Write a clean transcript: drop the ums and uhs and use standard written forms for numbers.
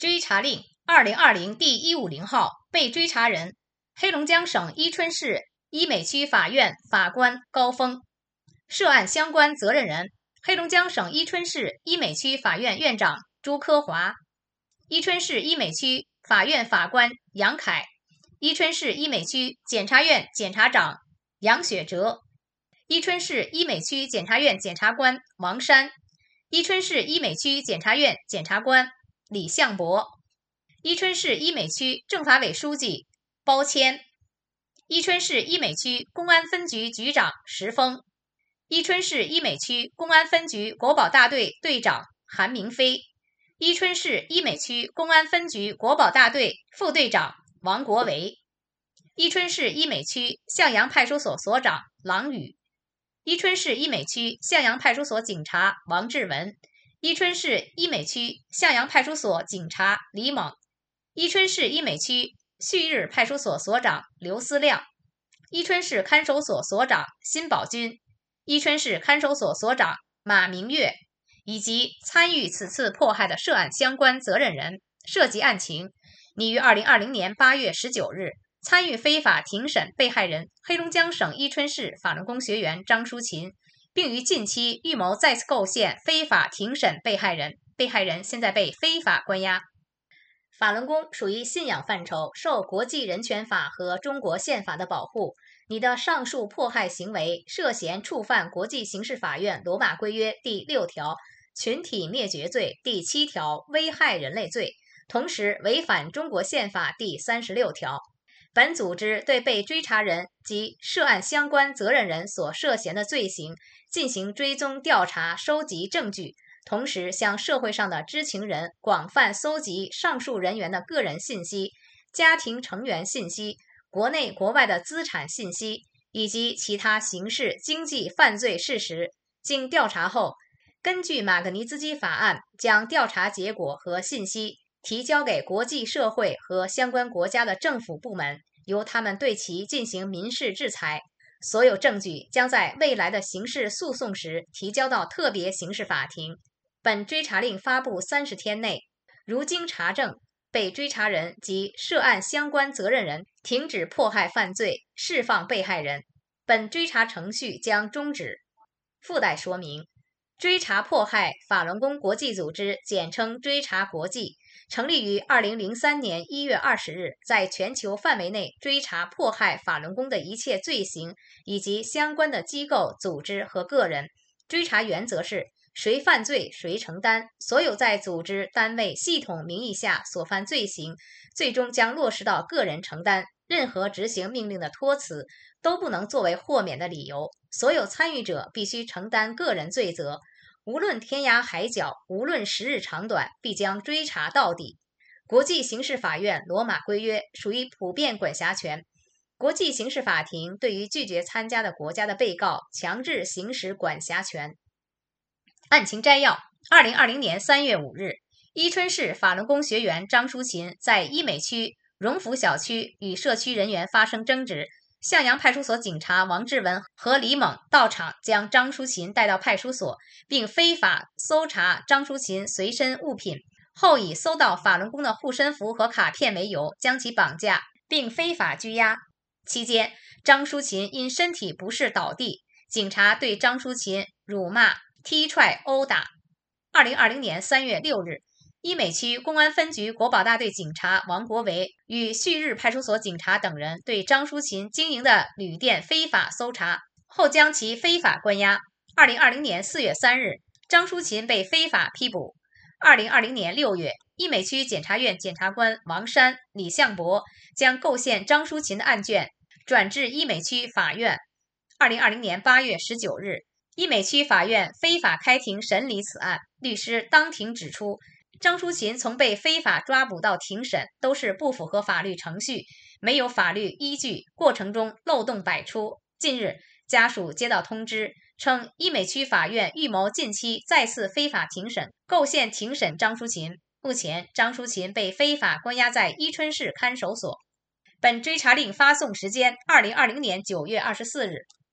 追查令2020第150号，被追查人黑龙江省伊春市伊美区法院法官高峰，涉案相关责任人黑龙江省伊春市伊美区法院院长朱科华，伊春市伊美区法院法官杨凯，伊春市伊美区检察院检察长杨雪哲，伊春市伊美区检察院检察官王山，伊春市伊美区检察院检察官李向博，伊春市伊美区政法委书记包谦，伊春市伊美区公安分局局长石峰，伊春市伊美区公安分局国保大队队长韩明飞，伊春市伊美区公安分局国保大队副队长王国维，伊春市伊美区向阳派出所所长郎宇，伊春市伊美区向阳派出所警察王志文，伊春市伊美区向阳派出所警察李猛，伊春市伊美区旭日派出所所长刘思亮，伊春市看守所所长辛宝军，伊春市看守所所长马明月，以及参与此次迫害的涉案相关责任人。涉及案情，拟于2020年8月19日参与非法庭审被害人黑龙江省伊春市法轮功学员张淑琴，并于近期预谋再次构陷非法庭审被害人，被害人现在被非法关押。法轮功属于信仰范畴，受国际人权法和中国宪法的保护。你的上述迫害行为涉嫌触犯国际刑事法院罗马规约第6条群体灭绝罪、第7条危害人类罪，同时违反中国宪法第36条。本组织对被追查人及涉案相关责任人所涉嫌的罪行进行追踪调查，收集证据，同时向社会上的知情人广泛搜集上述人员的个人信息、家庭成员信息、国内国外的资产信息以及其他刑事经济犯罪事实。经调查后，根据马格尼兹基法案，将调查结果和信息提交给国际社会和相关国家的政府部门，由他们对其进行民事制裁。所有证据将在未来的刑事诉讼时提交到特别刑事法庭。本追查令发布30天内，如经查证，被追查人及涉案相关责任人停止迫害犯罪，释放被害人，本追查程序将终止。附带说明：追查迫害法轮功国际组织，简称追查国际，成立于2003年1月20日，在全球范围内追查迫害法轮功的一切罪行以及相关的机构、组织和个人。追查原则是谁犯罪谁承担，所有在组织、单位、系统名义下所犯罪行，最终将落实到个人承担。任何执行命令的托辞都不能作为豁免的理由，所有参与者必须承担个人罪责。无论天涯海角，无论时日长短，必将追查到底。国际刑事法院罗马规约属于普遍管辖权，国际刑事法庭对于拒绝参加的国家的被告强制行使管辖权。案情摘要：2020年3月5日，伊春市法轮功学员张淑琴在伊美区荣福小区与社区人员发生争执，向阳派出所警察王志文和李猛到场，将张淑琴带到派出所，并非法搜查张淑琴随身物品，后以搜到法轮功的护身符和卡片为由，将其绑架并非法拘押。期间，张淑琴因身体不适倒地，警察对张淑琴辱骂、踢踹、殴打。2020年3月6日，伊美区公安分局国保大队警察王国维与旭日派出所警察等人对张淑琴经营的旅店非法搜查，后将其非法关押。2020年4月3日，张淑琴被非法批捕。2020年6月，伊美区检察院检察官王山、李向博将构陷张淑琴的案卷转至伊美区法院。2020年8月19日，伊美区法院非法开庭审理此案。律师当庭指出，张淑琴从被非法抓捕到庭审都是不符合法律程序，没有法律依据，过程中漏洞百出。近日，家属接到通知，称伊美区法院预谋近期再次非法庭审，构陷庭审张淑琴。目前，张淑琴被非法关押在伊春市看守所。本追查令发送时间：2020年9月24日。